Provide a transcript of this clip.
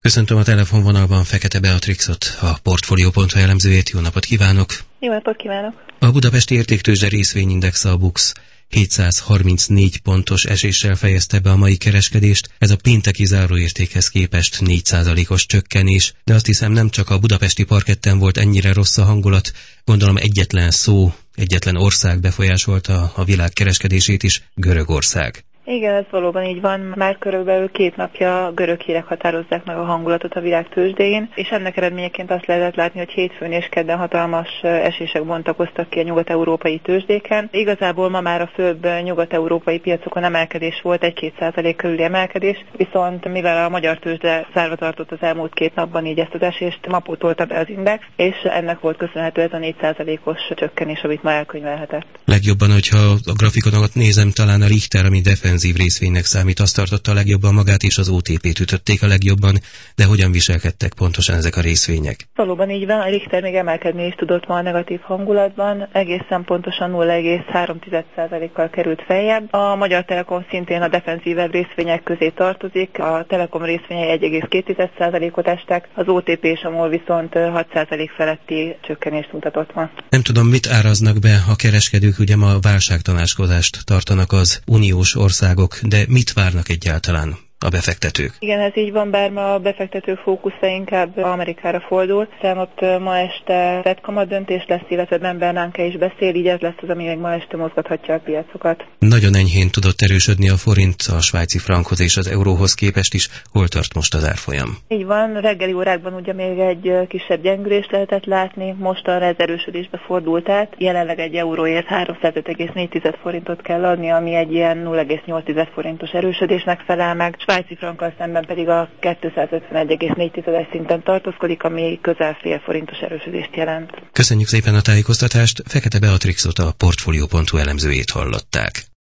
Köszöntöm a telefonvonalban Fekete Beatrixot, a Portfolio.hu elemzőjét. Jó napot kívánok! Jó napot kívánok! A Budapesti Értéktőzsde részvényindexe, a BUX 734 pontos eséssel fejezte be a mai kereskedést. Ez a pénteki záróértékhez képest 4%-os csökkenés, de azt hiszem, nem csak a budapesti parketten volt ennyire rossz a hangulat. Gondolom egyetlen szó, egyetlen ország befolyásolta a világ kereskedését is, Görögország. Igen, ez valóban így van. Már körülbelül 2 napja görög hírek határozzák meg a hangulatot a világ tőzsdéjén, és ennek eredményeként azt lehetett látni, hogy hétfőn és kedden hatalmas esések bontakoztak ki a nyugat-európai tőzsdéken. Igazából ma már a főbb nyugat-európai piacokon emelkedés volt, 1-2% körüli emelkedés, viszont mivel a magyar tőzsde zárva tartott az elmúlt 2 napban, így ezt az esést ma pótolta be az index, és ennek volt köszönhető ez a 4%-os csökkenés, amit ma elkönyvelhetett. Legjobban, hogyha a grafikonokat nézem, talán a Richter, ami defenzív részvénynek számít, azt tartotta a legjobban magát, és az OTP-t ütötték a legjobban, de hogyan viselkedtek pontosan ezek a részvények? Valóban így van, a Richter még emelkedni is tudott ma a negatív hangulatban, egészen pontosan 0,3%-kal került feljebb. A Magyar Telekom szintén a defenzívebb részvények közé tartozik, a Telekom részvényei 1,2%-ot estek, az OTP és a MOL viszont 6% feletti csökkenést mutatott ma. Nem tudom, mit áraznak be a kereskedők, ugye ma válságtanácskozást tartanak az uniós országok, de mit várnak egyáltalán a befektetők? Igen, ez így van, bár ma a befektető fókusza inkább Amerikára fordul, hiszen ott ma este Fed kamat döntés lesz, illetve Ben Bernanke is beszél, így ez lesz az, ami meg ma este mozgathatja a piacokat. Nagyon enyhén tudott erősödni a forint a svájci frankhoz és az euróhoz képest is. Hol tart most az árfolyam? Így van, reggeli órákban ugye még egy kisebb gyengülést lehetett látni, mostanra ez erősödésbe fordult át. Jelenleg egy euróért 305,4 forintot kell adni, ami egy ilyen 0,8 forintos erősödésnek felel meg. Svájci frankkal szemben pedig a 251,4 szinten tartózkodik, ami közel fél forintos erősödést jelent. Köszönjük szépen a tájékoztatást, Fekete Beatrixot, a Portfolio.hu elemzőjét hallották.